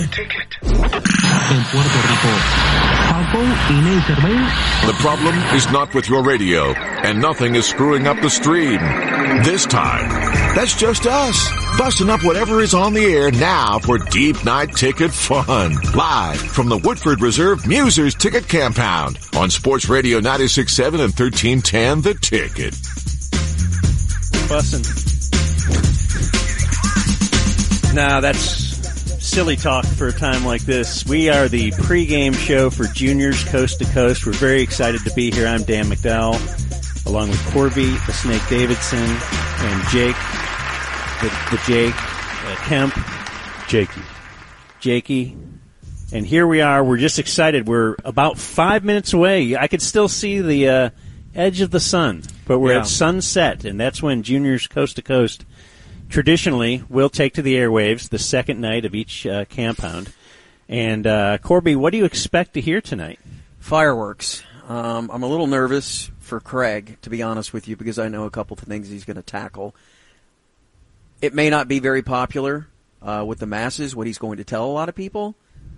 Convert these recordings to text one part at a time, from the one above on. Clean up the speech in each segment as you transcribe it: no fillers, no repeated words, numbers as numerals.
Ticket. En Puerto Rico, Paco y Laserman. The problem is not with your radio, and nothing is screwing up the stream. This time, that's just us, busting up whatever is on the air now for Deep Night Ticket fun. Live from the Woodford Reserve Musers Ticket Compound on Sports Radio 96.7 and 1310 The Ticket. Bussin'. Nah, that's silly talk for a time like this. We are the pregame show for Juniors Coast to Coast. We're very excited to be here. I'm Dan McDowell, along with Corby, the Snake Davidson, and Jake, the Jake, Kemp. Jakey. And here we are. We're just excited. We're about 5 minutes away. I could still see the edge of the sun, but we're at sunset, and that's when Juniors Coast to Coast traditionally will take to the airwaves the second night of each compound. And, Corby, what do you expect to hear tonight? Fireworks. I'm a little nervous for Craig, to be honest with you, because I know a couple of things he's going to tackle. It may not be very popular with the masses, what he's going to tell a lot of people.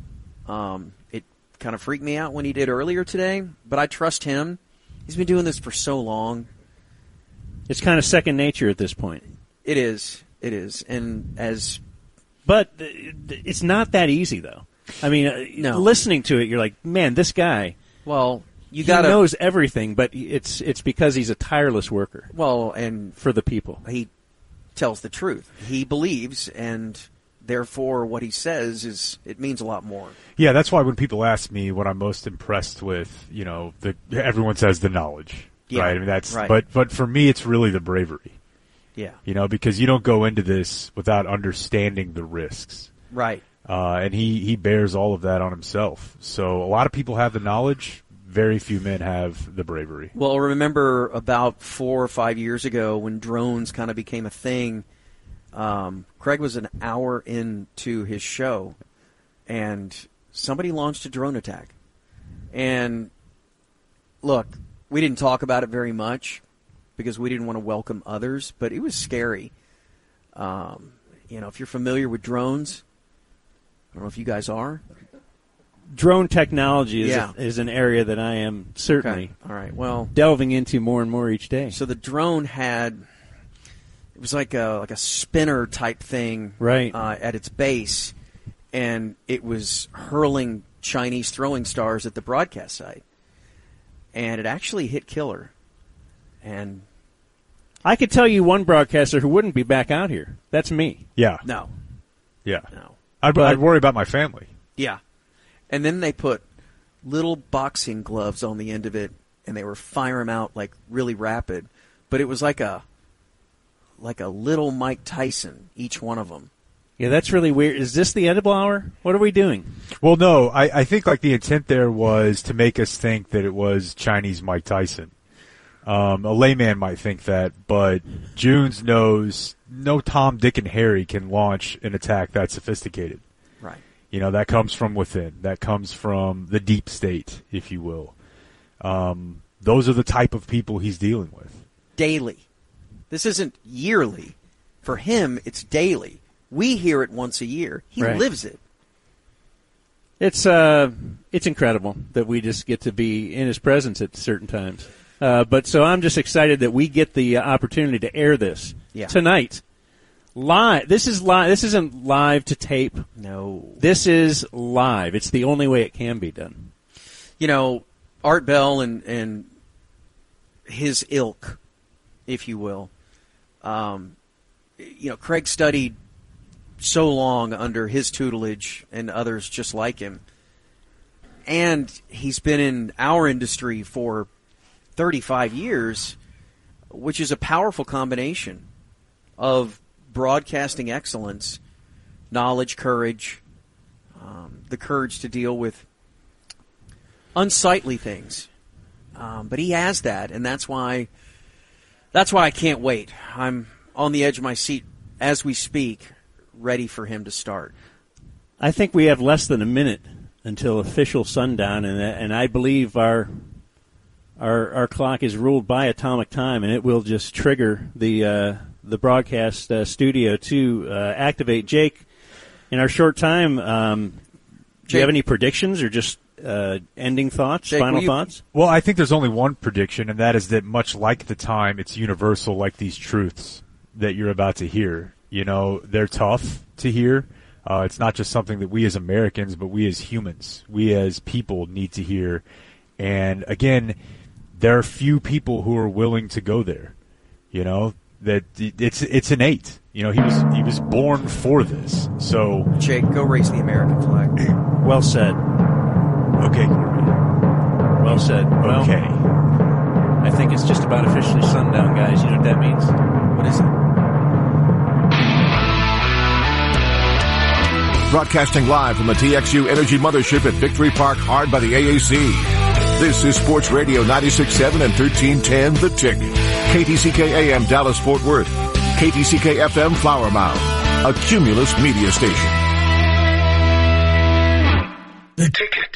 It kind of freaked me out when he did earlier today, but I trust him. He's been doing this for so long. It's kind of second nature at this point. It is. And but it's not that easy, though. I mean, no. Listening to it, you're like, man, this guy. Well, he knows everything, but it's because he's a tireless worker. Well, and for the people, he tells the truth. He believes, and therefore, what he says it means a lot more. Yeah, that's why when people ask me what I'm most impressed with, everyone says the knowledge, right? I mean, that's right. But for me, it's really the bravery. Yeah. Because you don't go into this without understanding the risks. Right. And he bears all of that on himself. So a lot of people have the knowledge. Very few men have the bravery. Well, remember about 4 or 5 years ago when drones kind of became a thing, Craig was an hour into his show, and somebody launched a drone attack. And, look, we didn't talk about it very much, because we didn't want to welcome others, but it was scary. If you're familiar with drones, I don't know if you guys are. Drone technology is an area that I am certainly All right. Well, delving into more and more each day. So the drone it was like a spinner type thing right. At its base, and it was hurling Chinese throwing stars at the broadcast site. And it actually hit killer. And I could tell you one broadcaster who wouldn't be back out here. That's me. Yeah. No. Yeah. No. I'd worry about my family. Yeah. And then they put little boxing gloves on the end of it, and they were firing them out like really rapid. But it was like a little Mike Tyson, each one of them. Yeah, that's really weird. Is this the edible hour? What are we doing? Well, no. I think like the intent there was to make us think that it was Chinese Mike Tyson. A layman might think that, but Junes knows no Tom, Dick, and Harry can launch an attack that sophisticated. Right. That comes from within. That comes from the deep state, if you will. Those are the type of people he's dealing with. Daily. This isn't yearly. For him, it's daily. We hear it once a year. He lives it. It's incredible that we just get to be in his presence at certain times. But so I'm just excited that we get the opportunity to air this tonight. Live. This is live. This isn't live to tape. No. This is live. It's the only way it can be done. Art Bell and his ilk, if you will. Craig studied so long under his tutelage and others just like him. And he's been in our industry for 35 years, which is a powerful combination of broadcasting excellence, knowledge, courage, the courage to deal with unsightly things. But he has that, and that's why I can't wait. I'm on the edge of my seat as we speak, ready for him to start. I think we have less than a minute until official sundown, and I believe our clock is ruled by atomic time, and it will just trigger the broadcast studio to activate. Jake, in our short time, do you have any predictions or just ending thoughts, Jake, final thoughts? Well, I think there's only one prediction, and that is that much like the time, it's universal, like these truths that you're about to hear. You know, they're tough to hear. It's not just something that we as Americans, but we as humans, we as people need to hear. And again, there are few people who are willing to go there. You know, that it's innate. You know, he was born for this. So, Jake, go raise the American flag. Well said. Okay. Well said. Well, Okay. I think it's just about officially sundown, guys. You know what that means? What is it? Broadcasting live from the TXU Energy Mothership at Victory Park, hard by the AAC. This is Sports Radio 96.7 and 1310 The Tick. KTCK AM Dallas Fort Worth. KTCK FM Flower Mound. A Cumulus media station. The Ticket.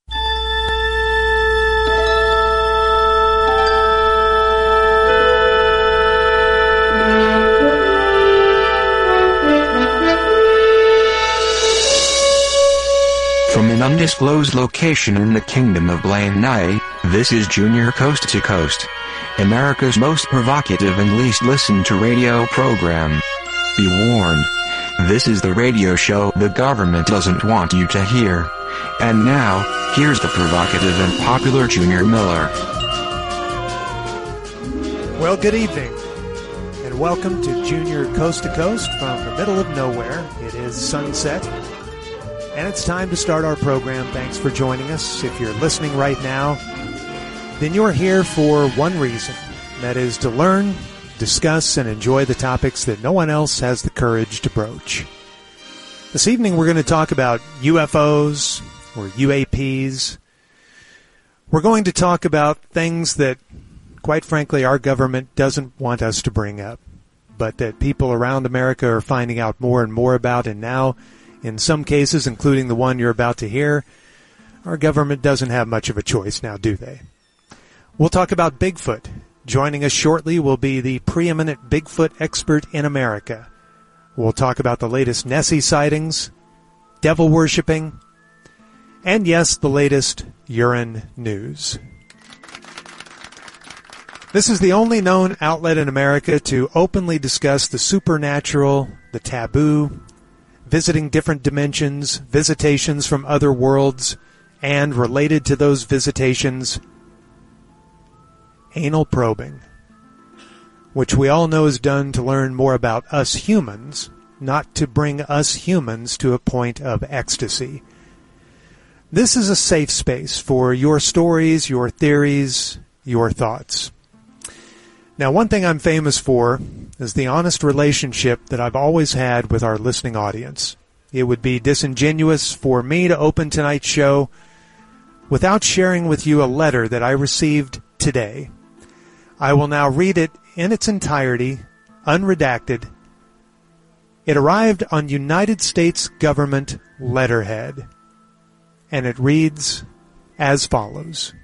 From an undisclosed location in the Kingdom of Blaenai, this is Junior Coast to Coast, America's most provocative and least listened to radio program. Be warned. This is the radio show the government doesn't want you to hear. And now, here's the provocative and popular Junior Miller. Well, good evening, and welcome to Junior Coast to Coast from the middle of nowhere. It is sunset. And it's time to start our program. Thanks for joining us. If you're listening right now, then you're here for one reason. That is to learn, discuss, and enjoy the topics that no one else has the courage to broach. This evening we're going to talk about UFOs or UAPs. We're going to talk about things that, quite frankly, our government doesn't want us to bring up, but that people around America are finding out more and more about, and now, in some cases, including the one you're about to hear, our government doesn't have much of a choice now, do they? We'll talk about Bigfoot. Joining us shortly will be the preeminent Bigfoot expert in America. We'll talk about the latest Nessie sightings, devil worshipping, and yes, the latest urine news. This is the only known outlet in America to openly discuss the supernatural, the taboo, visiting different dimensions, visitations from other worlds, and related to those visitations, anal probing, which we all know is done to learn more about us humans, not to bring us humans to a point of ecstasy. This is a safe space for your stories, your theories, your thoughts. Now, one thing I'm famous for is the honest relationship that I've always had with our listening audience. It would be disingenuous for me to open tonight's show without sharing with you a letter that I received today. I will now read it in its entirety, unredacted. It arrived on United States government letterhead, and it reads as follows.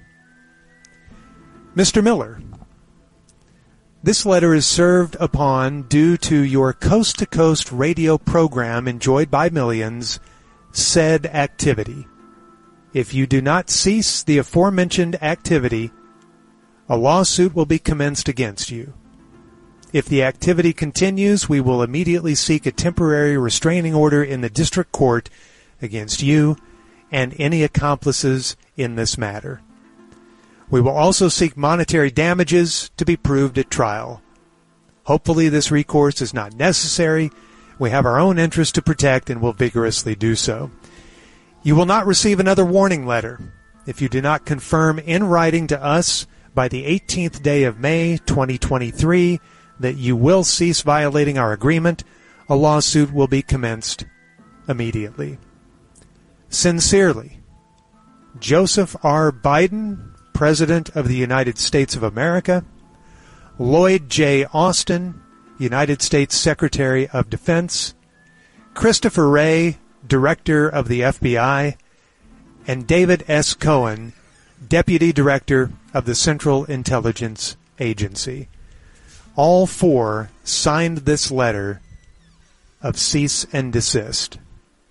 Mr. Miller, this letter is served upon due to your coast-to-coast radio program enjoyed by millions, said activity. If you do not cease the aforementioned activity, a lawsuit will be commenced against you. If the activity continues, we will immediately seek a temporary restraining order in the district court against you and any accomplices in this matter. We will also seek monetary damages to be proved at trial. Hopefully this recourse is not necessary. We have our own interest to protect and will vigorously do so. You will not receive another warning letter. If you do not confirm in writing to us by the 18th day of May 2023 that you will cease violating our agreement, a lawsuit will be commenced immediately. Sincerely, Joseph R. Biden, President of the United States of America, Lloyd J. Austin, United States Secretary of Defense, Christopher Wray, Director of the FBI, and David S. Cohen, Deputy Director of the Central Intelligence Agency. All four signed this letter of cease and desist.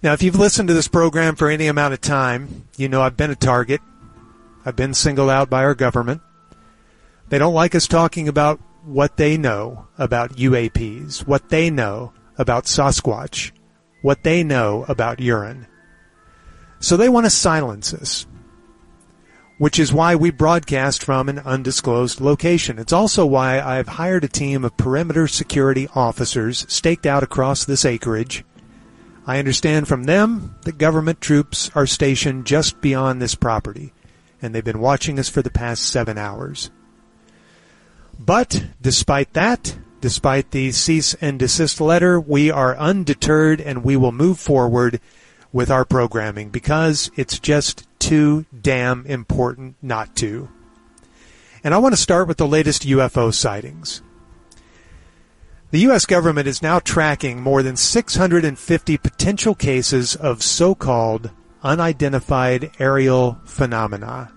Now, if you've listened to this program for any amount of time, you know I've been a target. I've been singled out by our government. They don't like us talking about what they know about UAPs, what they know about Sasquatch, what they know about urine. So they want to silence us, which is why we broadcast from an undisclosed location. It's also why I've hired a team of perimeter security officers staked out across this acreage. I understand from them that government troops are stationed just beyond this property, and they've been watching us for the past 7 hours. But despite that, despite the cease and desist letter, we are undeterred and we will move forward with our programming because it's just too damn important not to. And I want to start with the latest UFO sightings. The U.S. government is now tracking more than 650 potential cases of so-called unidentified aerial phenomena,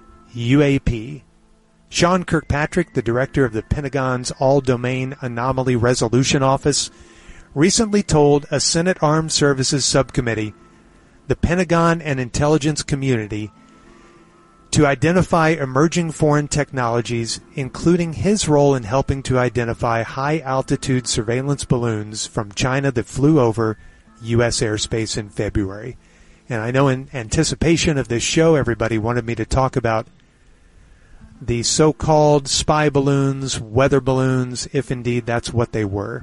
UAP. Sean Kirkpatrick, the director of the Pentagon's All-Domain Anomaly Resolution Office, recently told a Senate Armed Services Subcommittee the Pentagon and intelligence community to identify emerging foreign technologies, including his role in helping to identify high-altitude surveillance balloons from China that flew over U.S. airspace in February. And I know in anticipation of this show, everybody wanted me to talk about the so-called spy balloons, weather balloons, if indeed that's what they were.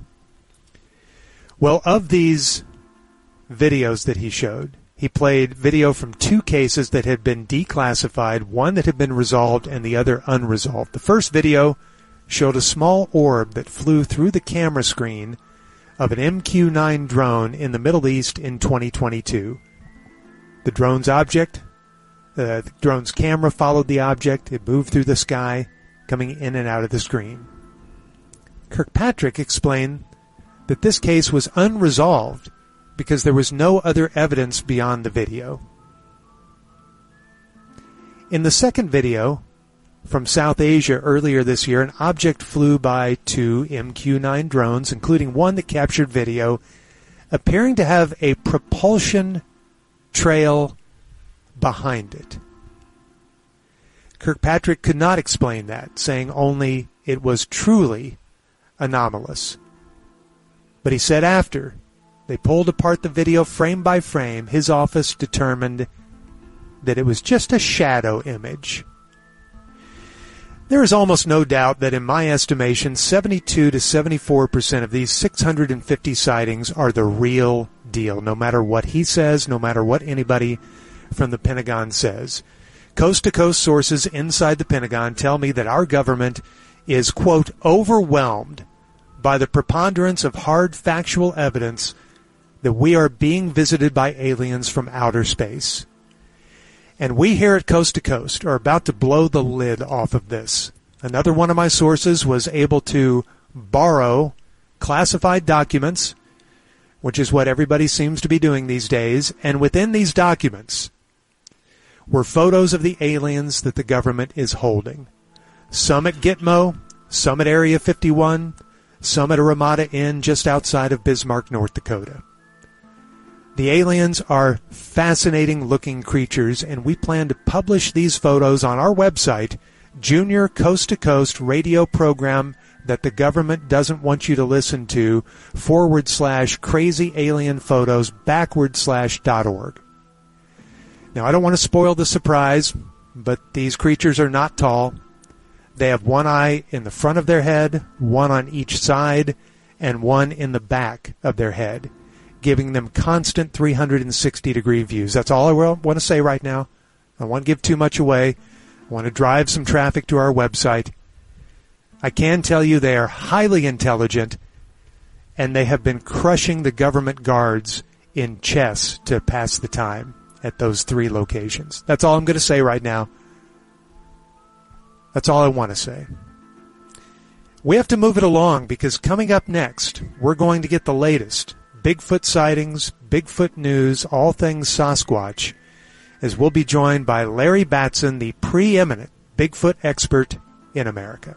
Well, of these videos that he showed, he played video from 2 cases that had been declassified, one that had been resolved and the other unresolved. The first video showed a small orb that flew through the camera screen of an MQ-9 drone in the Middle East in 2022. The drone's camera followed the object. It moved through the sky, coming in and out of the screen. Kirkpatrick explained that this case was unresolved because there was no other evidence beyond the video. In the second video from South Asia earlier this year, an object flew by 2 MQ-9 drones, including one that captured video, appearing to have a propulsion trail behind it. Kirkpatrick could not explain that, saying only it was truly anomalous. But he said after they pulled apart the video frame by frame, his office determined that it was just a shadow image. There is almost no doubt that in my estimation, 72 to 74% of these 650 sightings are the real deal, no matter what he says, no matter what anybody from the Pentagon says. Coast-to-coast sources inside the Pentagon tell me that our government is, quote, overwhelmed by the preponderance of hard factual evidence that we are being visited by aliens from outer space. And we here at Coast to Coast are about to blow the lid off of this. Another one of my sources was able to borrow classified documents, which is what everybody seems to be doing these days, and within these documents were photos of the aliens that the government is holding. Some at Gitmo, some at Area 51, some at a Ramada Inn just outside of Bismarck, North Dakota. The aliens are fascinating-looking creatures, and we plan to publish these photos on our website, Junior Coast to Coast radio program that the government doesn't want you to listen to, /crazyalienphotos_.org. Now, I don't want to spoil the surprise, but these creatures are not tall. They have one eye in the front of their head, one on each side, and one in the back of their head, giving them constant 360-degree views. That's all I want to say right now. I don't want to give too much away. I want to drive some traffic to our website. I can tell you they are highly intelligent, and they have been crushing the government guards in chess to pass the time at those 3 locations. That's all I'm going to say right now. That's all I want to say. We have to move it along because coming up next, we're going to get the latest Bigfoot sightings, Bigfoot news, all things Sasquatch, as we'll be joined by Larry Batson, the preeminent Bigfoot expert in America.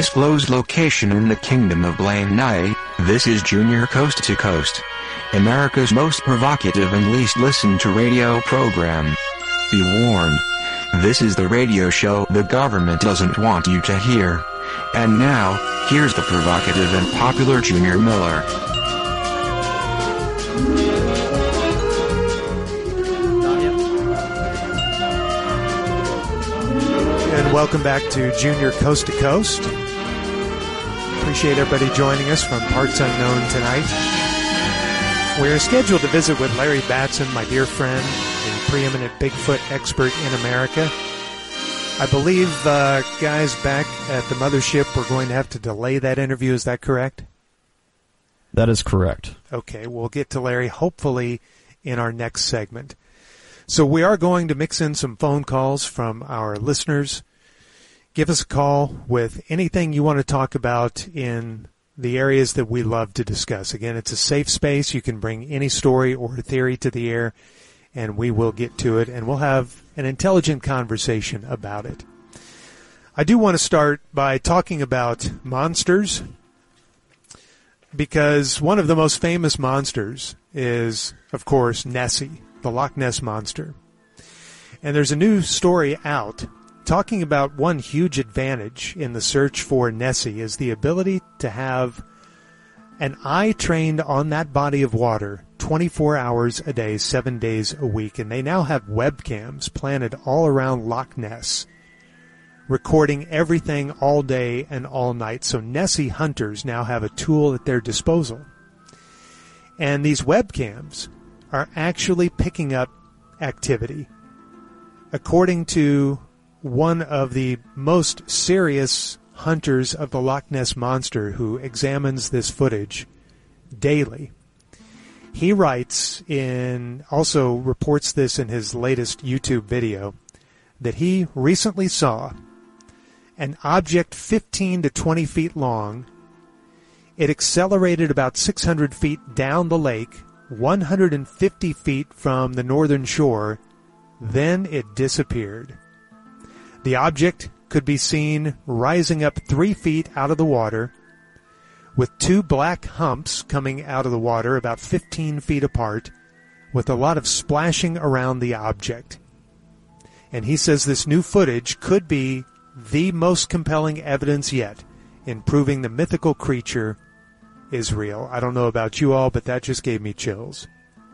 undisclosed location in the Kingdom of Blaine Nye. This is Junior Coast to Coast, America's most provocative and least listened to radio program. Be warned. This is the radio show the government doesn't want you to hear. And now, here's the provocative and popular Junior Miller. And welcome back to Junior Coast to Coast. Appreciate everybody joining us from parts unknown tonight. We're scheduled to visit with Larry Batson, my dear friend, the preeminent Bigfoot expert in America. I believe, guys, back at the mothership, we're going to have to delay that interview. Is that correct? That is correct. Okay, we'll get to Larry hopefully in our next segment. So we are going to mix in some phone calls from our listeners. Give us a call with anything you want to talk about in the areas that we love to discuss. Again, it's a safe space. You can bring any story or theory to the air, and we will get to it, and we'll have an intelligent conversation about it. I do want to start by talking about monsters, because one of the most famous monsters is, of course, Nessie, the Loch Ness Monster. And there's a new story out talking about one huge advantage in the search for Nessie is the ability to have an eye trained on that body of water 24 hours a day, 7 days a week. And they now have webcams planted all around Loch Ness, recording everything all day and all night. So Nessie hunters now have a tool at their disposal. And these webcams are actually picking up activity. According to one of the most serious hunters of the Loch Ness Monster, who examines this footage daily, he writes also reports this in his latest YouTube video, that he recently saw an object 15 to 20 feet long. It accelerated about 600 feet down the lake, 150 feet from the northern shore, then it disappeared. The object could be seen rising up 3 feet out of the water, with two black humps coming out of the water about 15 feet apart, with a lot of splashing around the object. And he says this new footage could be the most compelling evidence yet in proving the mythical creature is real. I don't know about you all, but that just gave me chills.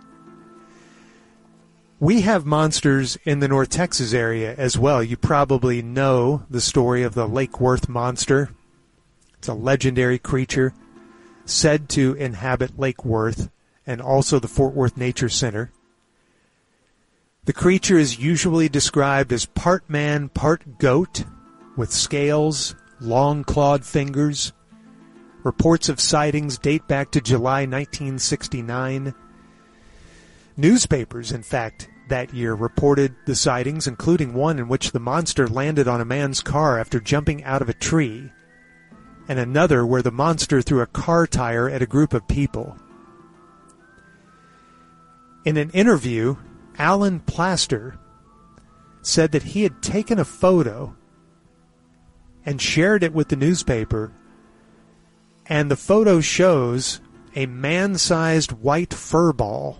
We have monsters in the North Texas area as well. You probably know the story of the Lake Worth monster. It's a legendary creature said to inhabit Lake Worth and also the Fort Worth Nature Center. The creature is usually described as part man, part goat, with scales, long clawed fingers. Reports of sightings date back to July 1969. Newspapers, in fact, that year reported the sightings, including one in which the monster landed on a man's car after jumping out of a tree, and another where the monster threw a car tire at a group of people. In an interview, Alan Plaster said that he had taken a photo and shared it with the newspaper, and the photo shows a man-sized white fur ball.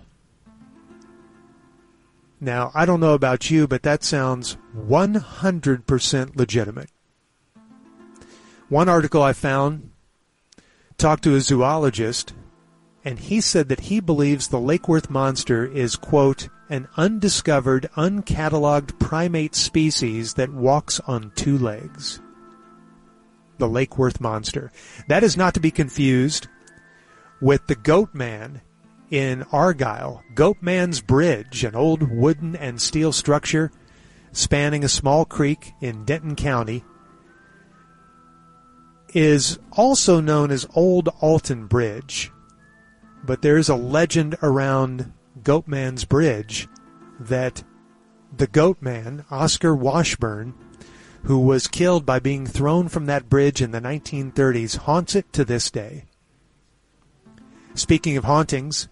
Now, I don't know about you, but that sounds 100% legitimate. One article I found talked to a zoologist, and he said that he believes the Lake Worth monster is, quote, an undiscovered, uncatalogued primate species that walks on two legs. The Lake Worth monster. That is not to be confused with the Goat Man in Argyle. Goat Man's Bridge, an old wooden and steel structure spanning a small creek in Denton County, is also known as Old Alton Bridge. But there is a legend around Goat Man's Bridge that the Goat Man, Oscar Washburn, who was killed by being thrown from that bridge in the 1930s, haunts it to this day. Speaking of hauntings,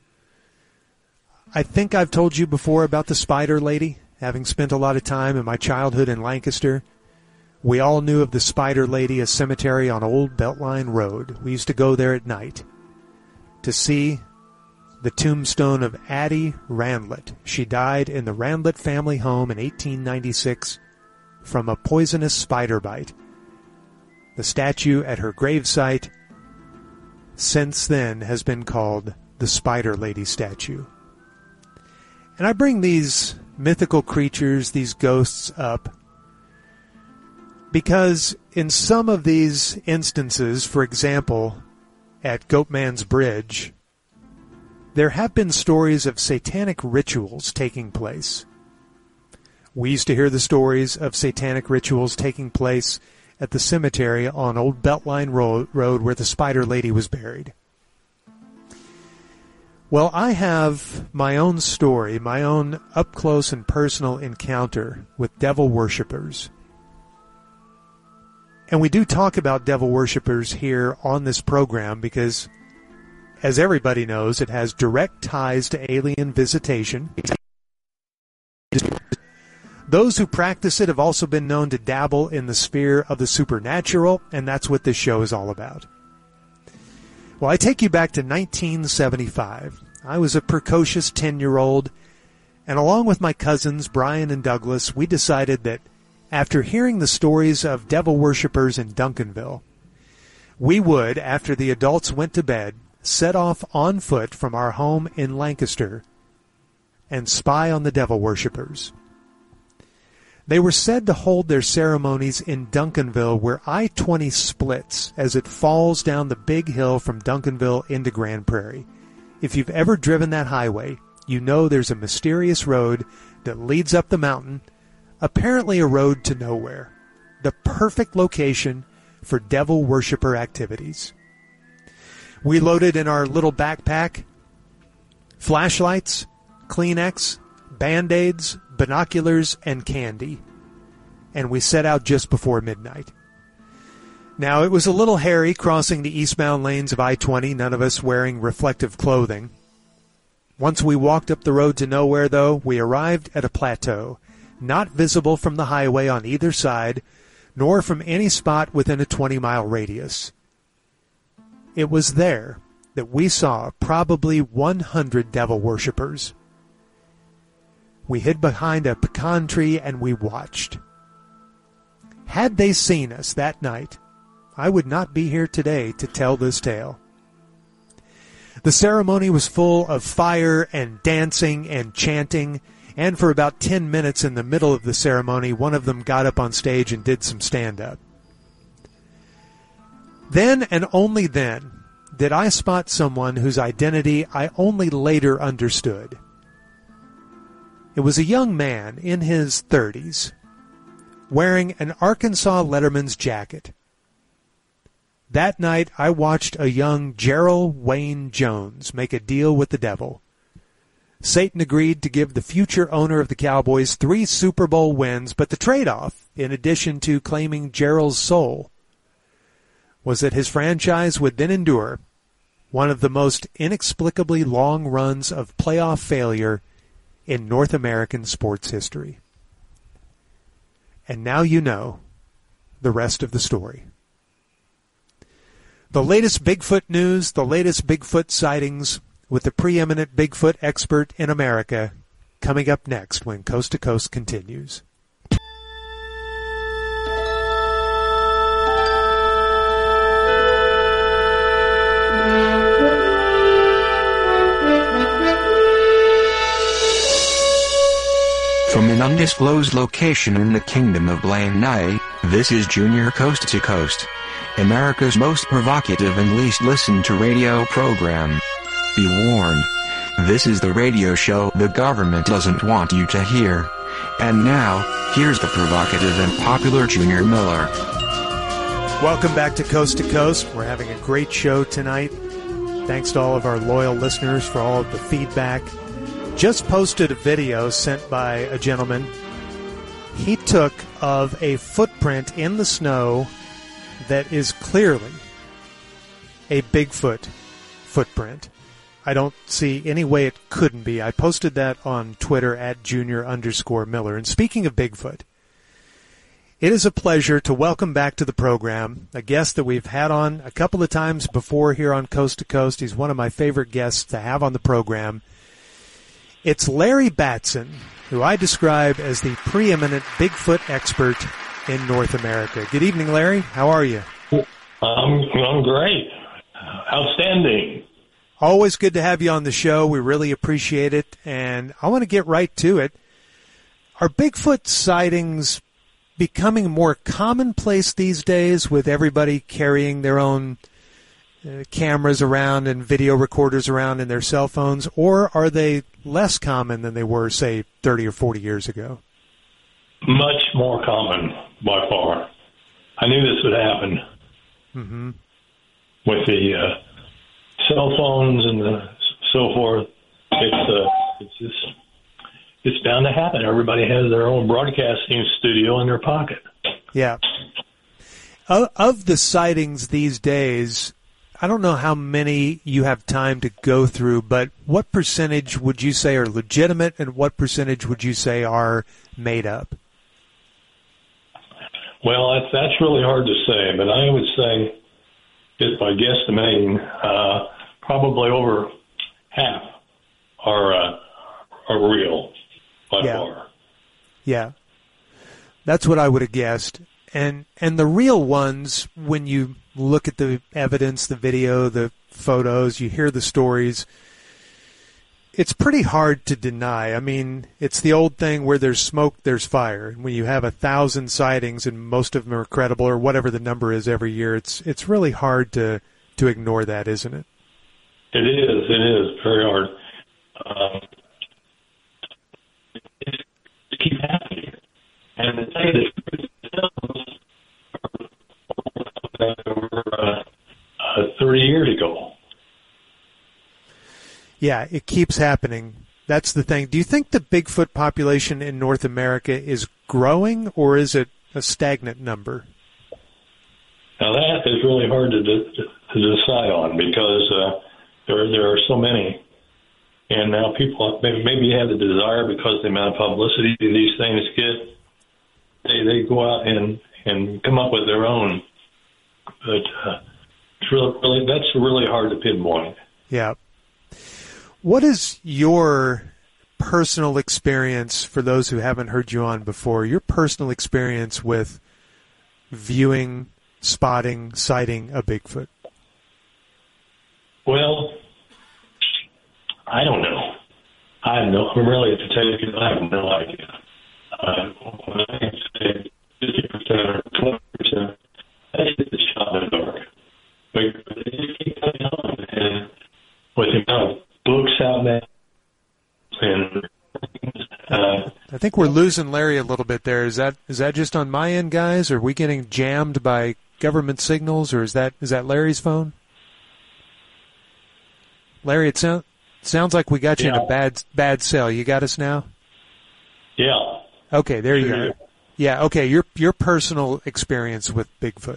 I think I've told you before about the Spider Lady, having spent a lot of time in my childhood in Lancaster. We all knew of the Spider Lady, a cemetery on Old Beltline Road. We used to go there at night to see the tombstone of Addie Randlett. She died in the Randlett family home in 1896 from a poisonous spider bite. The statue at her gravesite since then has been called the Spider Lady statue. And I bring these mythical creatures, these ghosts, up because in some of these instances, for example, at Goatman's Bridge, there have been stories of satanic rituals taking place. We used to hear the stories of satanic rituals taking place at the cemetery on Old Beltline Road where the Spider Lady was buried. Well, I have my own story, my own up-close and personal encounter with devil worshippers. And we do talk about devil worshippers here on this program because, as everybody knows, it has direct ties to alien visitation. Those who practice it have also been known to dabble in the sphere of the supernatural, and that's what this show is all about. Well, I take you back to 1975. I was a precocious 10-year-old, and along with my cousins, Brian and Douglas, we decided that after hearing the stories of devil worshippers in Duncanville, we would, after the adults went to bed, set off on foot from our home in Lancaster and spy on the devil worshippers. They were said to hold their ceremonies in Duncanville, where I-20 splits as it falls down the big hill from Duncanville into Grand Prairie. If you've ever driven that highway, you know there's a mysterious road that leads up the mountain, apparently a road to nowhere. The perfect location for devil worshipper activities. We loaded in our little backpack flashlights, Kleenex, Band-Aids, binoculars, and candy, and we set out just before midnight. Now, it was a little hairy crossing the eastbound lanes of I-20, none of us wearing reflective clothing. Once we walked up the road to nowhere, though, we arrived at a plateau, not visible from the highway on either side, nor from any spot within a 20-mile radius. It was there that we saw probably 100 devil worshippers. We hid behind a pecan tree and we watched. Had they seen us that night, I would not be here today to tell this tale. The ceremony was full of fire and dancing and chanting, and for about 10 minutes in the middle of the ceremony, one of them got up on stage and did some stand-up. Then and only then did I spot someone whose identity I only later understood. It was a young man in his 30s, wearing an Arkansas Letterman's jacket. That night, I watched a young Gerald Wayne Jones make a deal with the devil. Satan agreed to give the future owner of the Cowboys 3 Super Bowl wins, but the trade-off, in addition to claiming Gerald's soul, was that his franchise would then endure one of the most inexplicably long runs of playoff failure in North American sports history. And now you know the rest of the story. The latest Bigfoot news, the latest Bigfoot sightings with the preeminent Bigfoot expert in America, coming up next when Coast to Coast continues. From an undisclosed location in the kingdom of Blaine Nye, this is Junior Coast to Coast, America's most provocative and least listened to radio program. Be warned. This is the radio show the government doesn't want you to hear. And now, here's the provocative and popular Junior Miller. Welcome back to Coast. We're having a great show tonight. Thanks to all of our loyal listeners for all of the feedback. Just posted a video sent by a gentleman he took of a footprint in the snow that is clearly a Bigfoot footprint. I don't see any way it couldn't be. I posted that on Twitter at @Junior_Miller. And speaking of Bigfoot, It is a pleasure to welcome back to the program a guest that we've had on a couple of times before here on Coast to Coast. He's one of my favorite guests to have on the program. It's Larry Batson, who I describe as the preeminent Bigfoot expert in North America. Good evening, Larry. How are you? I'm great. Outstanding. Always good to have you on the show. We really appreciate it, and I want to get right to it. Are Bigfoot sightings becoming more commonplace these days with everybody carrying their own cameras around and video recorders around in their cell phones, or are they less common than they were, say, 30 or 40 years ago? Much more common by far. I knew this would happen. Mm-hmm. With the cell phones and so forth. It's bound to happen. Everybody has their own broadcasting studio in their pocket. Yeah. Of the sightings these days, I don't know how many you have time to go through, but what percentage would you say are legitimate and what percentage would you say are made up? Well, that's really hard to say, but I would say, just by guesstimating, probably over half are real. By far. Yeah. That's what I would have guessed. And the real ones, when you look at the evidence, the video, the photos, you hear the stories, it's pretty hard to deny. I mean, it's the old thing where there's smoke, there's fire. And when you have 1,000 sightings and most of them are credible or whatever the number is every year, it's really hard to ignore that, isn't it? It is very hard. Keep happening. And to tell you the 30 years ago. Yeah, it keeps happening. That's the thing. Do you think the Bigfoot population in North America is growing, or is it a stagnant number? Now that is really hard to decide on because there are so many. And now people maybe have the desire because of the amount of publicity these things get. They go out and come up with their own. But it's really that's really hard to pinpoint. Yeah. What is your personal experience, for those who haven't heard you on before, your personal experience with viewing, spotting, sighting a Bigfoot? Well, I don't know. Really, to tell you, I have no idea. When I say 50% or 20%, that's just a shot in the dark. But they keep coming on, and with the amount of books out there, and I think we're losing Larry a little bit there. Is that just on my end, guys? Are we getting jammed by government signals, or is that Larry's phone? Larry, it sounds like we got you in a bad cell. You got us now? Yeah. Okay, there you go. Yeah, okay, your personal experience with Bigfoot.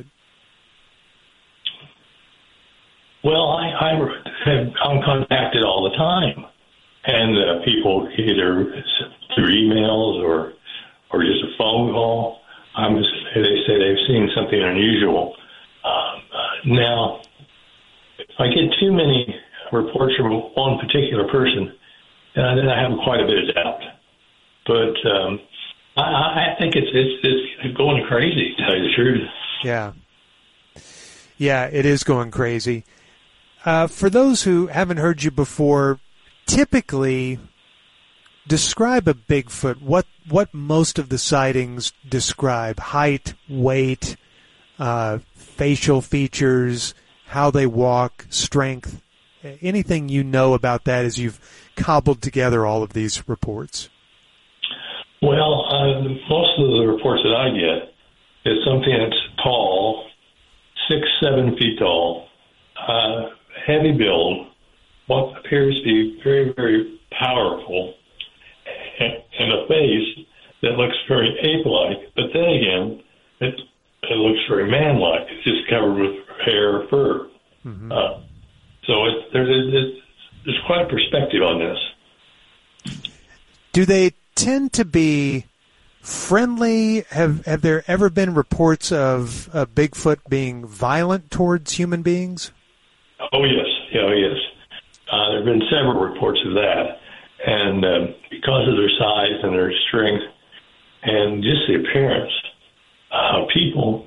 Well, I'm contacted all the time, and people either through emails or just a phone call. They say they've seen something unusual. Now, if I get too many reports from one particular person, then I have quite a bit of doubt. But I think it's going crazy, to tell you the truth. Yeah. Yeah, it is going crazy. For those who haven't heard you before, typically describe a Bigfoot. What most of the sightings describe: height, weight, facial features, how they walk, strength. Anything you know about that as you've cobbled together all of these reports? Well, most of the reports that I get is something that's tall, 6-7 feet tall, heavy build, what appears to be very, very powerful, and a face that looks very ape-like, but then again, it looks very man-like. It's just covered with hair or fur. Mm-hmm. So there's quite a perspective on this. Do they tend to be friendly? Have there ever been reports of Bigfoot being violent towards human beings? Oh, yes. Yeah, yes. There have been several reports of that. And because of their size and their strength and just the appearance, people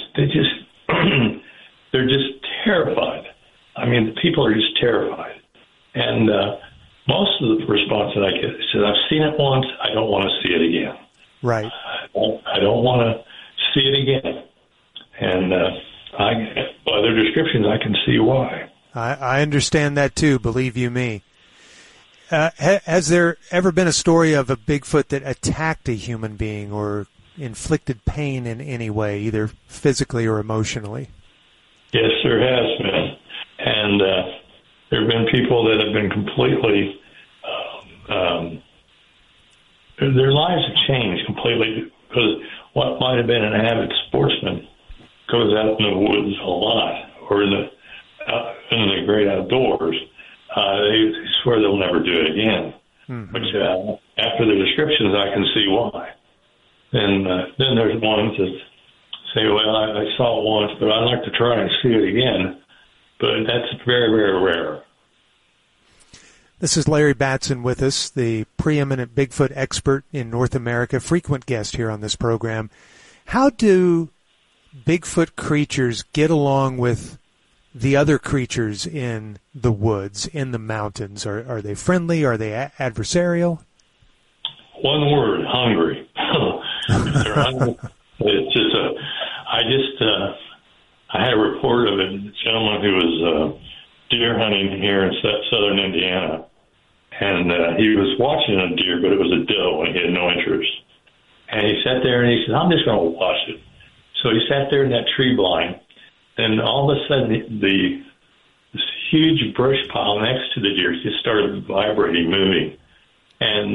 they're just terrified. I mean, the people are just terrified. And most of the response that I get is, I've seen it once, I don't want to see it again. Right. I don't want to see it again. And by their descriptions, I can see why. I understand that too, believe you me. Has there ever been a story of a Bigfoot that attacked a human being or inflicted pain in any way, either physically or emotionally? Yes, there has been. And there have been people that have been completely, their lives have changed completely, because what might have been an avid sportsman goes out in the woods a lot, or in the great outdoors. They swear they'll never do it again. Mm-hmm. Which, after the descriptions, I can see why. And then there's ones that say, well, I saw it once, but I'd like to try and see it again. But that's very, very rare. This is Larry Batson with us, the preeminent Bigfoot expert in North America, frequent guest here on this program. How do Bigfoot creatures get along with the other creatures in the woods, in the mountains? Are they friendly? Are they adversarial? One word: hungry. They're hungry. It's just I had a report of a gentleman who was deer hunting here in southern Indiana, and he was watching a deer, but it was a doe, and he had no interest. And he sat there and he said, "I'm just going to watch it." So he sat there in that tree blind. And all of a sudden, this huge brush pile next to the deer just started vibrating, moving, and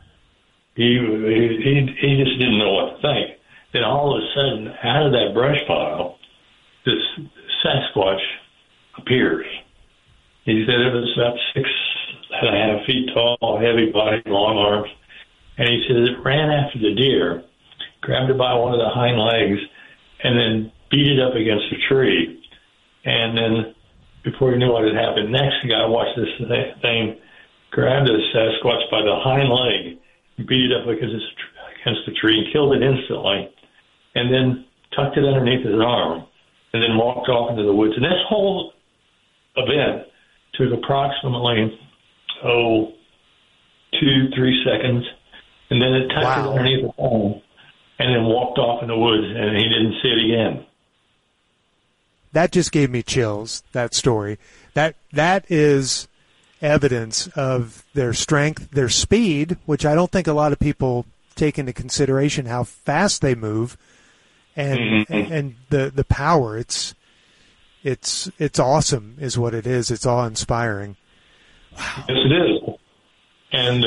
he just didn't know what to think. Then all of a sudden, out of that brush pile, this Sasquatch appears. He said it was about 6.5 feet tall, heavy body, long arms, and he said it ran after the deer, grabbed it by one of the hind legs, and then beat it up against a tree. And then before he knew what had happened next, the guy watched this thing, grabbed the Sasquatch by the hind leg, beat it up against the tree, and killed it instantly, and then tucked it underneath his arm, and then walked off into the woods. And this whole event took approximately, 2-3 seconds, and then it tucked it underneath his arm, and then walked off in the woods, and he didn't see it again. That just gave me chills, that story. That is evidence of their strength, their speed, which I don't think a lot of people take into consideration how fast they move, and and the power. It's awesome, is what it is. It's awe-inspiring. Wow. Yes, it is. And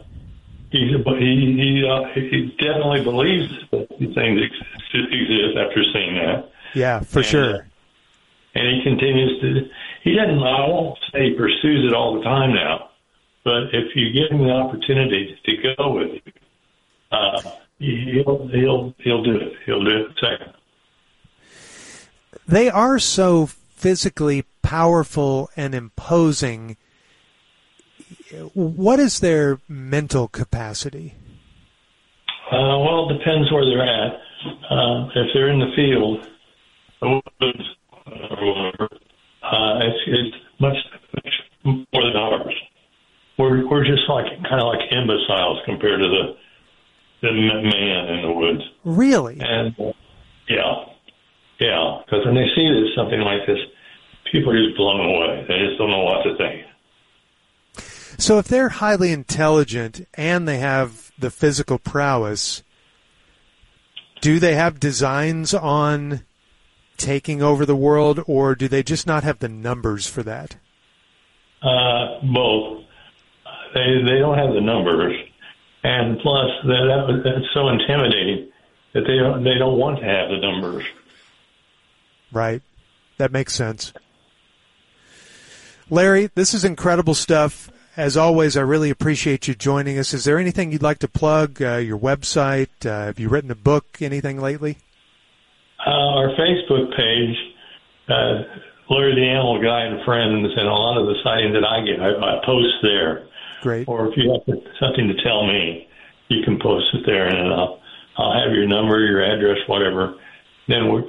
he definitely believes that these things exist after seeing that. Yeah, for sure. And he continues to. I won't say he pursues it all the time now, but if you give him the opportunity to go with you, he'll do it. He'll do it second. They are so physically powerful and imposing. What is their mental capacity? Well, it depends where they're at. If they're in the field, or whatever, it's much more than ours. We're just kind of like imbeciles compared to the man in the woods. Really? And yeah, because when they see something like this, people are just blown away. They just don't know what to think. So if they're highly intelligent and they have the physical prowess, do they have designs on taking over the world, or do they just not have the numbers for that? Both. They don't have the numbers, and plus that's so intimidating that they don't want to have the numbers. Right. That makes sense. Larry, this is incredible stuff. as always, I really appreciate you joining us. Is there anything you'd like to plug? Your website? Have you written a book? Anything lately? Our Facebook page, Larry the Animal Guy and Friends, and a lot of the sightings that I get, I post there. Great. Or if you have something to tell me, you can post it there, and I'll have your number, your address, whatever. Then we'll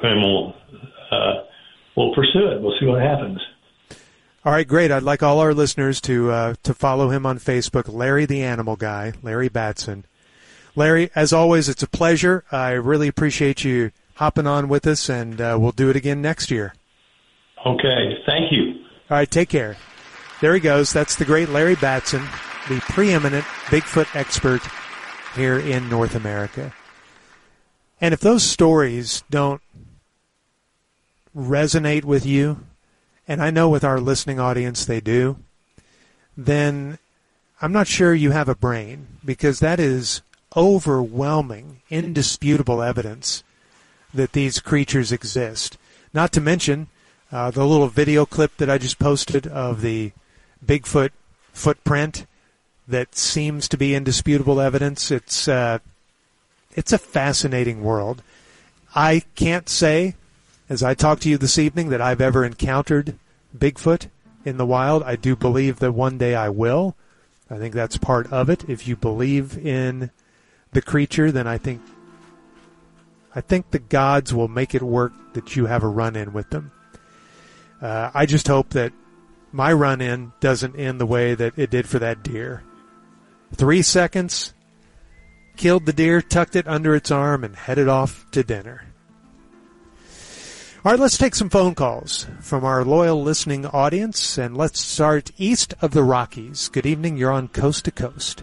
pursue it. We'll see what happens. All right, great. I'd like all our listeners to follow him on Facebook, Larry the Animal Guy, Larry Batson. Larry, as always, it's a pleasure. I really appreciate you hopping on with us, and we'll do it again next year. Okay, thank you. All right, take care. There he goes. That's the great Larry Batson, the preeminent Bigfoot expert here in North America. And if those stories don't resonate with you, and I know with our listening audience they do, then I'm not sure you have a brain, because that is overwhelming, indisputable evidence that these creatures exist. Not to mention the little video clip that I just posted of the Bigfoot footprint that seems to be indisputable evidence. It's a fascinating world. I can't say, as I talk to you this evening, that I've ever encountered Bigfoot in the wild. I do believe that one day I will. I think that's part of it. If you believe in the creature, then I think the gods will make it work that you have a run-in with them. I just hope that my run-in doesn't end the way that it did for that deer. 3 seconds, killed the deer, tucked it under its arm, and headed off to dinner. All right, let's take some phone calls from our loyal listening audience, and let's start east of the Rockies. Good evening. You're on Coast to Coast.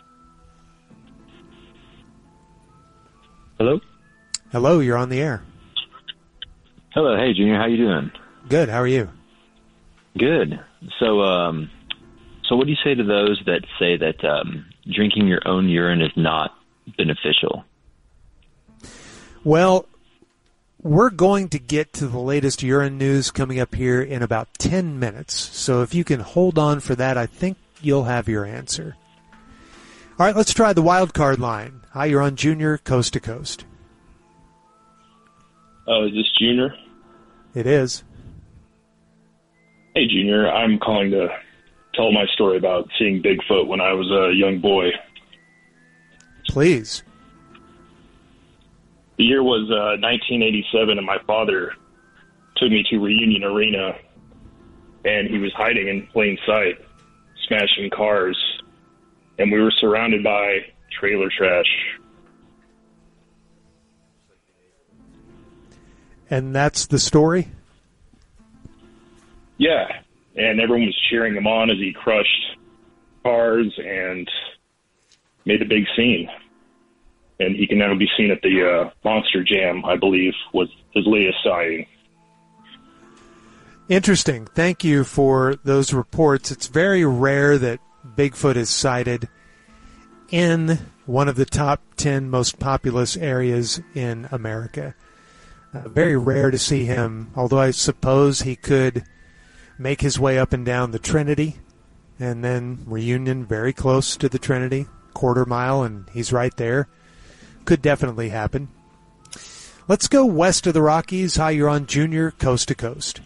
Hello? Hello, you're on the air. Hello. Hey, Junior. How you doing? Good. How are you? Good. So what do you say to those that say that drinking your own urine is not beneficial? Well, we're going to get to the latest urine news coming up here in about 10 minutes. So if you can hold on for that, I think you'll have your answer. All right, let's try the wild card line. Hi, you're on Junior, Coast to Coast. Oh, is this Junior? It is. Hey, Junior. I'm calling to tell my story about seeing Bigfoot when I was a young boy. Please. The year was 1987, and my father took me to Reunion Arena, and he was hiding in plain sight, smashing cars, and we were surrounded by trailer trash. And that's the story? Yeah, and everyone was cheering him on as he crushed cars and made a big scene. And he can now be seen at the Monster Jam, I believe, was his latest sighting. Interesting. Thank you for those reports. It's very rare that Bigfoot is sighted in one of the top 10 most populous areas in America. Very rare to see him, although I suppose he could make his way up and down the Trinity, and then Reunion very close to the Trinity, quarter mile, and he's right there. Could definitely happen. Let's go west of the Rockies. Hi, you're on Junior, Coast to Coast.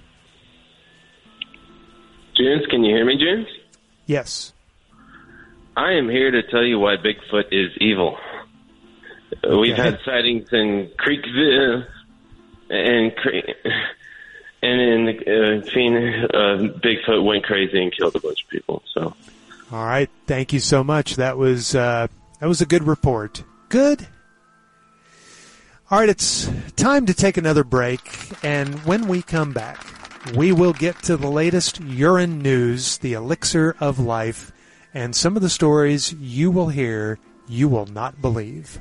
James, can you hear me, James? Yes. I am here to tell you why Bigfoot is evil. We've had sightings in Creekville and in Phoenix. Bigfoot went crazy and killed a bunch of people. So, all right, thank you so much. That was a good report. Good. All right, it's time to take another break, and when we come back, we will get to the latest urine news, the elixir of life, and some of the stories you will hear you will not believe.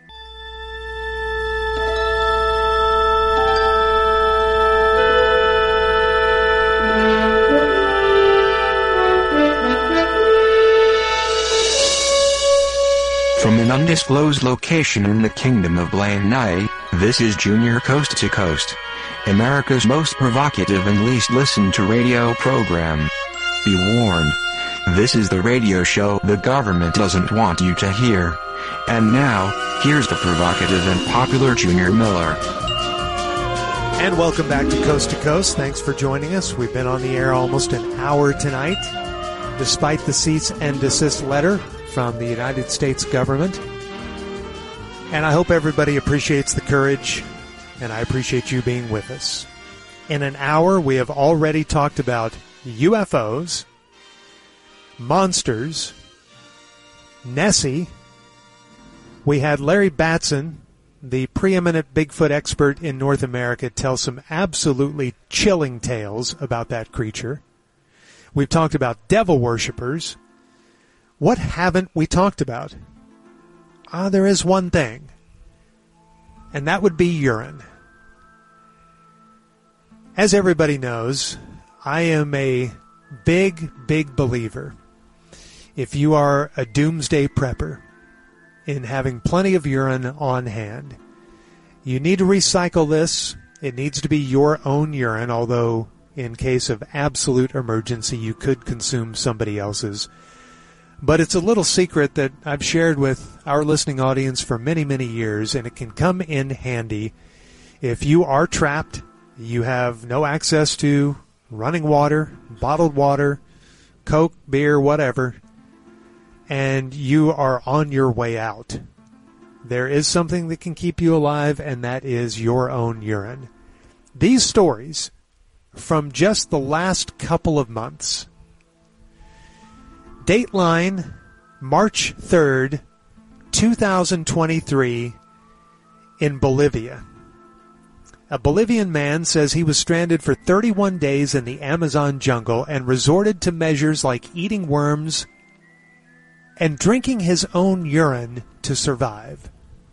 From an undisclosed location in the kingdom of Blang Nai, this is Junior Coast to Coast, America's most provocative and least listened to radio program. Be warned, This is the radio show the government doesn't want you to hear. And now, here's the provocative and popular Junior Miller. And welcome back to Coast. Thanks for joining us. We've been on the air almost an hour tonight, despite the cease and desist letter from the United States government. And I hope everybody appreciates the courage, and I appreciate you being with us. In an hour, we have already talked about UFOs, monsters, Nessie. We had Larry Batson, the preeminent Bigfoot expert in North America, tell some absolutely chilling tales about that creature. We've talked about devil worshippers. What haven't we talked about? There is one thing, and that would be urine. As everybody knows, I am a big believer, if you are a doomsday prepper, in having plenty of urine on hand. You need to recycle this. It needs to be your own urine, although in case of absolute emergency, you could consume somebody else's. But it's a little secret that I've shared with our listening audience for many, many years, and it can come in handy if you are trapped, you have no access to running water, bottled water, Coke, beer, whatever, and you are on your way out. There is something that can keep you alive, and that is your own urine. These stories from just the last couple of months. Dateline, March 3rd, 2023, in Bolivia. A Bolivian man says he was stranded for 31 days in the Amazon jungle and resorted to measures like eating worms and drinking his own urine to survive.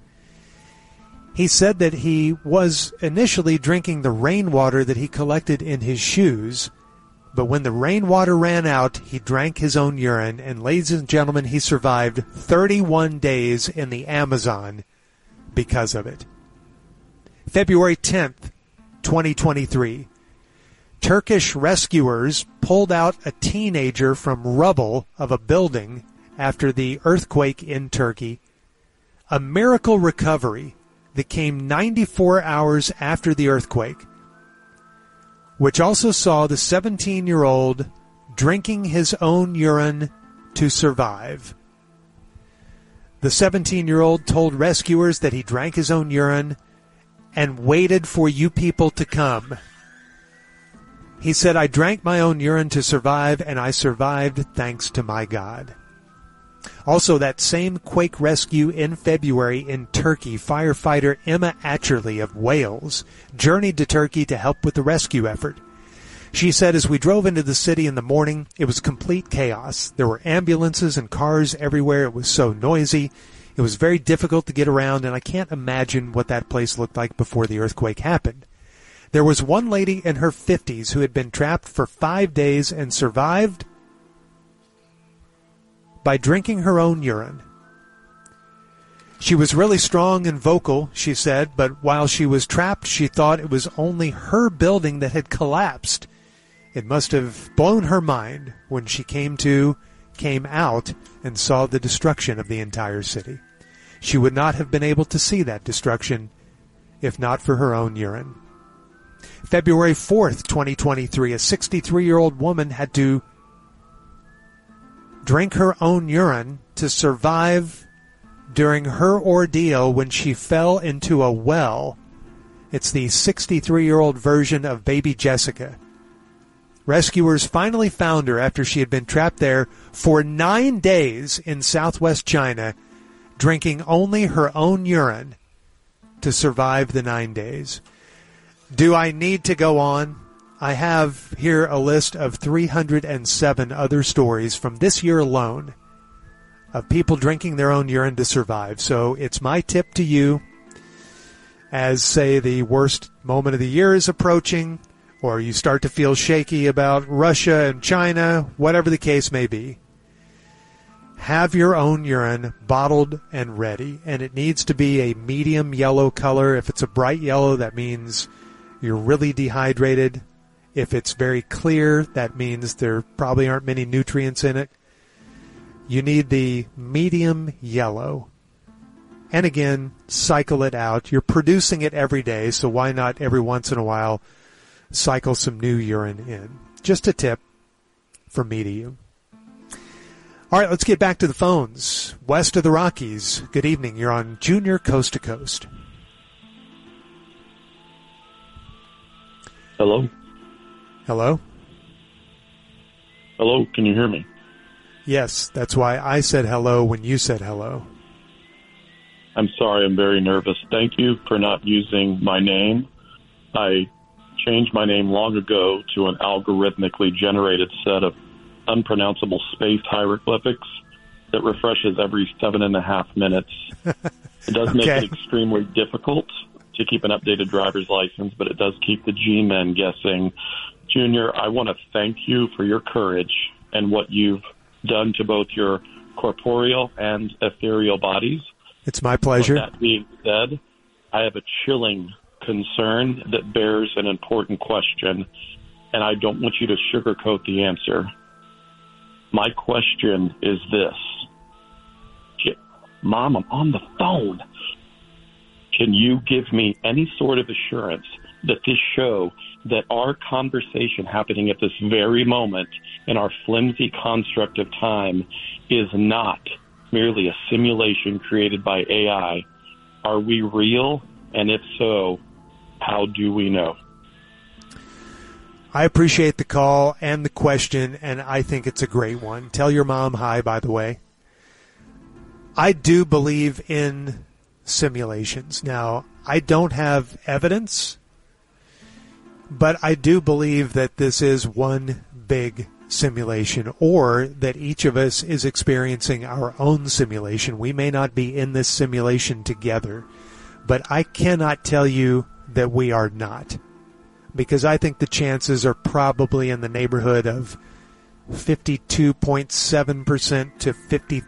He said that he was initially drinking the rainwater that he collected in his shoes, but when the rainwater ran out, he drank his own urine, and ladies and gentlemen, he survived 31 days in the Amazon because of it. February 10th, 2023, Turkish rescuers pulled out a teenager from rubble of a building after the earthquake in Turkey. A miracle recovery that came 94 hours after the earthquake, which also saw the 17-year-old drinking his own urine to survive. The 17-year-old told rescuers that he drank his own urine and waited for you people to come. He said, "I drank my own urine to survive, and I survived thanks to my God." Also, that same quake rescue in February in Turkey, firefighter Emma Atcherley of Wales journeyed to Turkey to help with the rescue effort. She said, "As we drove into the city in the morning, it was complete chaos. There were ambulances and cars everywhere. It was so noisy. It was very difficult to get around, and I can't imagine what that place looked like before the earthquake happened. There was one lady in her 50s who had been trapped for 5 days and survived by drinking her own urine. She was really strong and vocal," she said, "but while she was trapped, she thought it was only her building that had collapsed. It must have blown her mind when she came out, and saw the destruction of the entire city. She would not have been able to see that destruction if not for her own urine." February 4th, 2023, a 63-year-old woman had to drink her own urine to survive during her ordeal when she fell into a well. It's the 63-year-old version of baby Jessica. Rescuers finally found her after she had been trapped there for 9 days in southwest China, drinking only her own urine to survive the 9 days. Do I need to go on? I have here a list of 307 other stories from this year alone of people drinking their own urine to survive. So it's my tip to you, as, say, the worst moment of the year is approaching, or you start to feel shaky about Russia and China, whatever the case may be. Have your own urine bottled and ready, and it needs to be a medium yellow color. If it's a bright yellow, that means you're really dehydrated. If it's very clear, that means there probably aren't many nutrients in it. You need the medium yellow. And again, cycle it out. You're producing it every day, so why not every once in a while cycle some new urine in? Just a tip from me to you. All right, let's get back to the phones. West of the Rockies, good evening. You're on Junior Coast to Coast. Hello? Hello? Hello, can you hear me? Yes, that's why I said hello when you said hello. I'm sorry, I'm very nervous. Thank you for not using my name. I changed my name long ago to an algorithmically generated set of unpronounceable spaced hieroglyphics that refreshes every 7.5 minutes. It does make it extremely difficult to keep an updated driver's license, but it does keep the G-men guessing. Junior, I want to thank you for your courage and what you've done to both your corporeal and ethereal bodies. It's my pleasure. With that being said, I have a chilling concern that bears an important question, and I don't want you to sugarcoat the answer. My question is this. Mom, I'm on the phone. Can you give me any sort of assurance that this show, that our conversation happening at this very moment in our flimsy construct of time is not merely a simulation created by AI? Are we real? And if so, how do we know? I appreciate the call and the question, and I think it's a great one. Tell your mom hi, by the way. I do believe in simulations. Now, I don't have evidence, but I do believe that this is one big simulation, or that each of us is experiencing our own simulation. We may not be in this simulation together, but I cannot tell you that we are not, because I think the chances are probably in the neighborhood of 52.7% to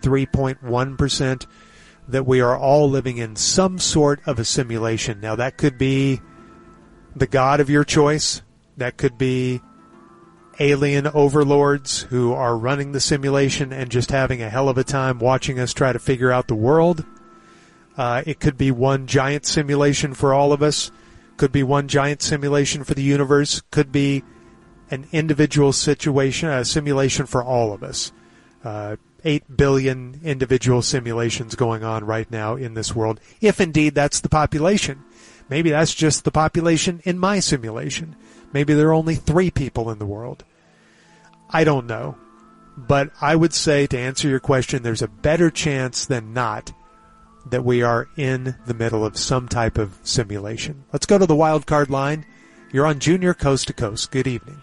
53.1% that we are all living in some sort of a simulation. Now, that could be the God of your choice. That could be alien overlords who are running the simulation and just having a hell of a time watching us try to figure out the world. It could be one giant simulation for all of us. Could be one giant simulation for the universe. Could be an individual situation, a simulation for all of us. 8 billion individual simulations going on right now in this world, if indeed that's the population. Maybe that's just the population in my simulation. Maybe there are only 3 people in the world. I don't know. But I would say, to answer your question, there's a better chance than not that we are in the middle of some type of simulation. Let's go to the wild card line. You're on Junior Coast to Coast. Good evening.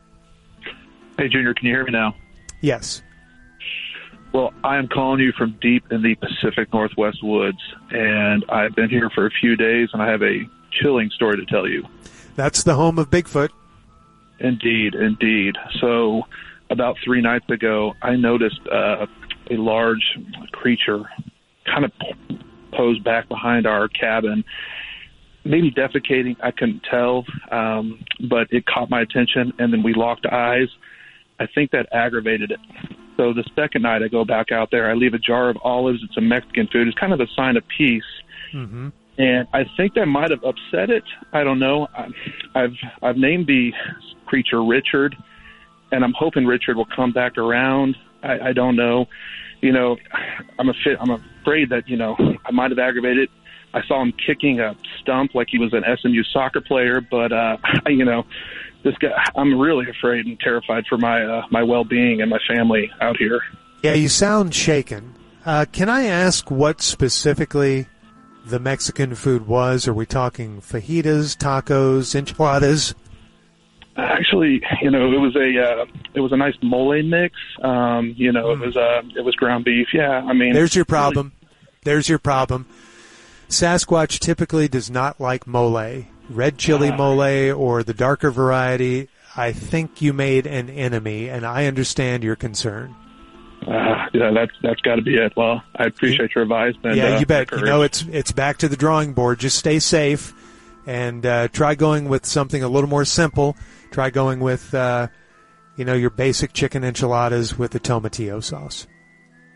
Hey, Junior, can you hear me now? Yes. Well, I am calling you from deep in the Pacific Northwest woods, and I've been here for a few days, and I have a chilling story to tell you. That's the home of Bigfoot. Indeed, indeed. So about 3 nights ago, I noticed a large creature kind of posed back behind our cabin, maybe defecating, I couldn't tell, but it caught my attention, and then we locked eyes. I think that aggravated it. So the second night I go back out there, I leave a jar of olives. It's a Mexican food. It's kind of a sign of peace. Mm-hmm. And I think that might have upset it. I don't know. I've named the creature Richard, and I'm hoping Richard will come back around. I don't know. You know, I'm afraid that, you know, I might have aggravated it. I saw him kicking a stump like he was an SMU soccer player, but, you know, this guy, I'm really afraid and terrified for my well-being and my family out here. Yeah, you sound shaken. Can I ask what specifically the Mexican food was? Are we talking fajitas, tacos, enchiladas? Actually, you know, it was a nice mole mix. You know, it was ground beef. Yeah, I mean, there's your problem. There's your problem. Sasquatch typically does not like mole. Red chili mole or the darker variety. I think you made an enemy, and I understand your concern. Yeah, that's got to be it. Well, I appreciate your advice. And, yeah, you bet. You know, it's back to the drawing board. Just stay safe, and try going with something a little more simple. Try going with, you know, your basic chicken enchiladas with the tomatillo sauce.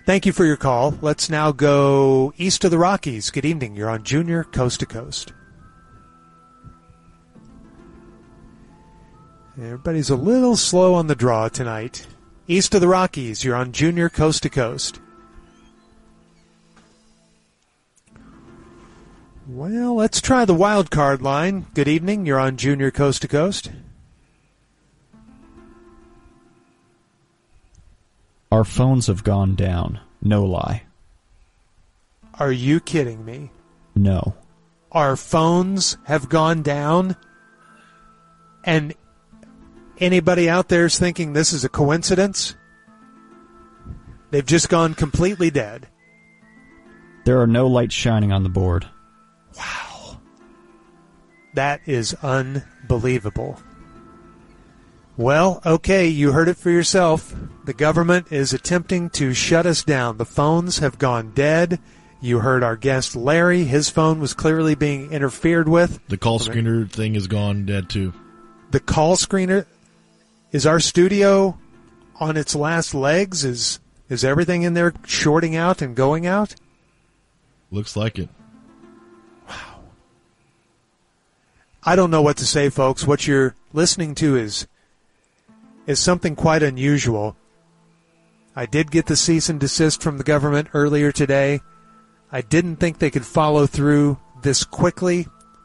Thank you for your call. Let's now go east of the Rockies. Good evening. You're on Junior Coast to Coast. Everybody's a little slow on the draw tonight. East of the Rockies, you're on Junior Coast to Coast. Well, let's try the wild card line. Good evening. You're on Junior Coast to Coast. Our phones have gone down. No lie. Are you kidding me? No. Our phones have gone down? And anybody out there is thinking this is a coincidence? They've just gone completely dead. There are no lights shining on the board. Wow. That is unbelievable. Well, okay, you heard it for yourself. The government is attempting to shut us down. The phones have gone dead. You heard our guest Larry. His phone was clearly being interfered with. The call screener thing is gone dead too. The call screener? Is our studio on its last legs? Is everything in there shorting out and going out? Looks like it. Wow. I don't know what to say, folks. What you're listening to is something quite unusual. I did get the cease and desist from the government earlier today. I didn't think they could follow through this quickly.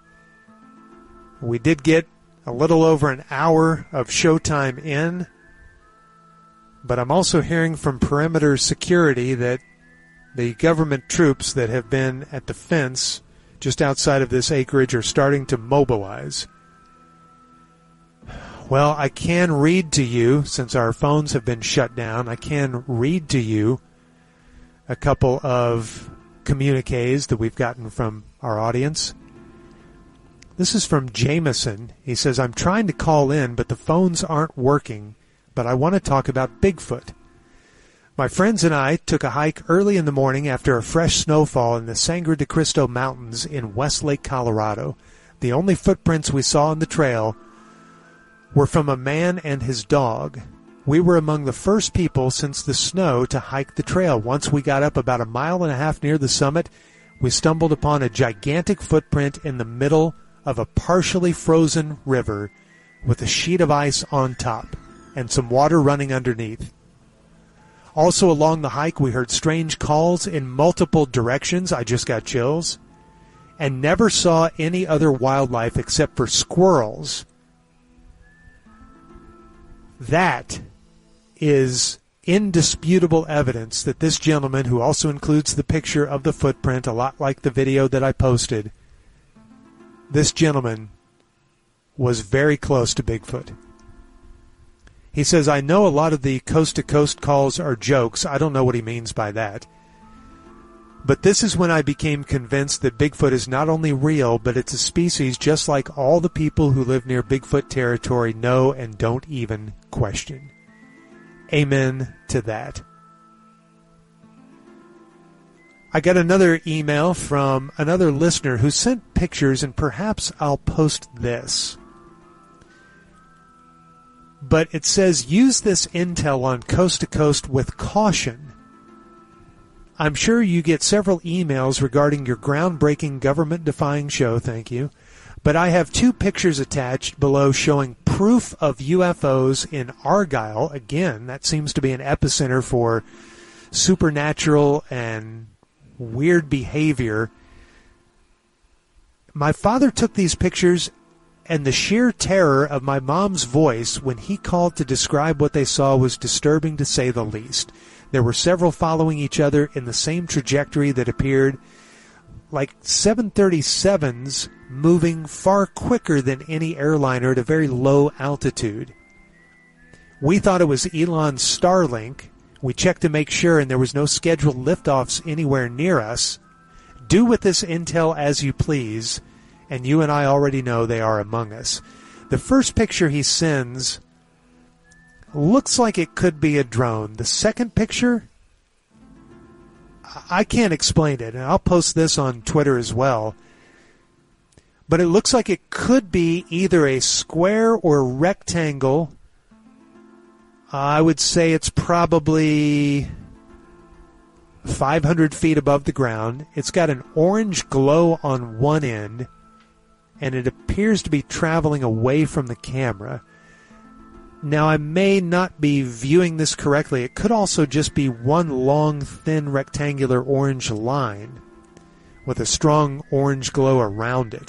We did get a little over an hour of showtime in, but I'm also hearing from perimeter security that the government troops that have been at the fence just outside of this acreage are starting to mobilize. Well, I can read to you, since our phones have been shut down, I can read to you a couple of communiques that we've gotten from our audience. This is from Jameson. He says, I'm trying to call in, but the phones aren't working, but I want to talk about Bigfoot. My friends and I took a hike early in the morning after a fresh snowfall in the Sangre de Cristo Mountains in Westlake, Colorado. The only footprints we saw on the trail were from a man and his dog. We were among the first people since the snow to hike the trail. Once we got up about 1.5 miles near the summit, we stumbled upon a gigantic footprint in the middle of a partially frozen river with a sheet of ice on top and some water running underneath. Also along the hike, we heard strange calls in multiple directions. I just got chills. And never saw any other wildlife except for squirrels. That is indisputable evidence that this gentleman, who also includes the picture of the footprint, a lot like the video that I posted, this gentleman was very close to Bigfoot. He says, I know a lot of the coast-to-coast calls are jokes. I don't know what he means by that. But this is when I became convinced that Bigfoot is not only real, but it's a species just like all the people who live near Bigfoot territory know and don't even question. Amen to that. I got another email from another listener who sent pictures, and perhaps I'll post this. But it says, use this intel on Coast to Coast with caution. I'm sure you get several emails regarding your groundbreaking government-defying show, thank you. But I have 2 pictures attached below showing proof of UFOs in Argyle. Again, that seems to be an epicenter for supernatural and weird behavior. My father took these pictures, and the sheer terror of my mom's voice when he called to describe what they saw was disturbing, to say the least. There were several following each other in the same trajectory that appeared like 737s moving far quicker than any airliner at a very low altitude. We thought it was Elon's Starlink. We checked to make sure, and there was no scheduled liftoffs anywhere near us. Do with this intel as you please, and you and I already know they are among us. The first picture he sends looks like it could be a drone. The second picture, I can't explain it, and I'll post this on Twitter as well. But it looks like it could be either a square or rectangle. I would say it's probably 500 feet above the ground. It's got an orange glow on one end, and it appears to be traveling away from the camera. Now, I may not be viewing this correctly. It could also just be one long, thin, rectangular orange line with a strong orange glow around it.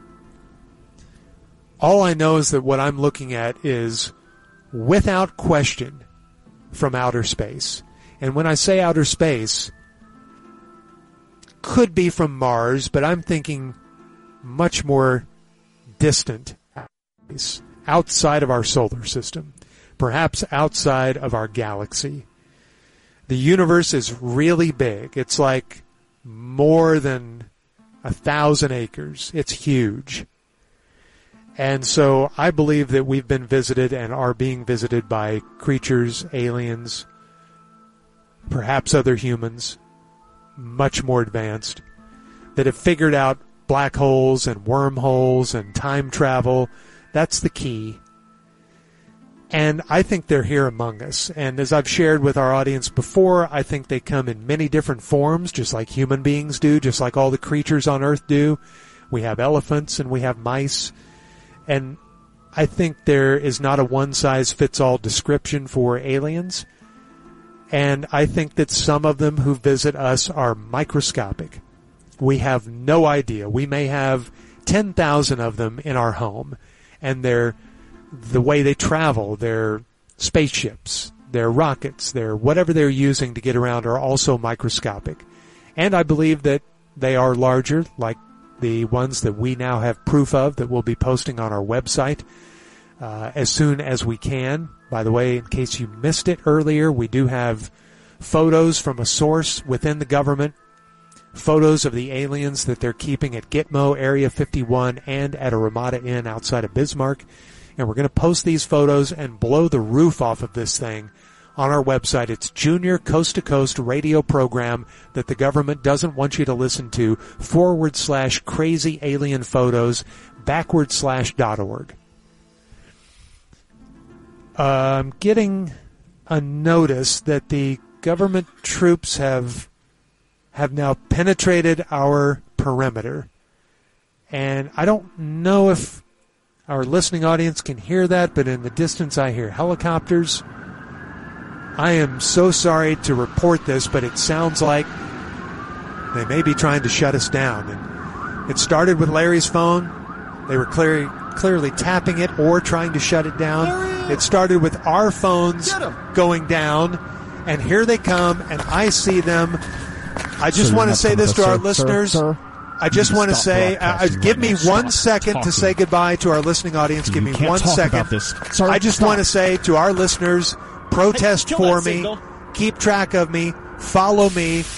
All I know is that what I'm looking at is, without question, from outer space. And when I say outer space, could be from Mars, but I'm thinking much more distant space, outside of our solar system, perhaps outside of our galaxy. The universe is really big. It's like more than 1,000 acres. It's huge. And so I believe that we've been visited and are being visited by creatures, aliens, perhaps other humans, much more advanced, that have figured out black holes and wormholes and time travel. That's the key. And I think they're here among us. And as I've shared with our audience before, I think they come in many different forms, just like human beings do, just like all the creatures on Earth do. We have elephants and we have mice. And I think there is not a one-size-fits-all description for aliens. And I think that some of them who visit us are microscopic. We have no idea. We may have 10,000 of them in our home. And they're the way they travel, their spaceships, their rockets, their whatever they're using to get around are also microscopic. And I believe that they are larger, like the ones that we now have proof of that we'll be posting on our website as soon as we can. By the way, in case you missed it earlier, we do have photos from a source within the government, photos of the aliens that they're keeping at Gitmo, Area 51, and at a Ramada Inn outside of Bismarck. And we're going to post these photos and blow the roof off of this thing on our website. It's Junior Coast to Coast radio program that the government doesn't want you to listen to, / crazy alien photos, /.org. I'm getting a notice that the government troops have now penetrated our perimeter. And I don't know if our listening audience can hear that, but in the distance I hear helicopters. I am so sorry to report this, but it sounds like they may be trying to shut us down. And it started with Larry's phone. They were clearly tapping it or trying to shut it down. It started with our phones going down, and here they come, and I see them. I just want to say this to our listeners. I just want to say, give me 1 second to say goodbye to our listening audience. Give me 1 second. I just want to say to our listeners, protest for me, keep track of me, follow me,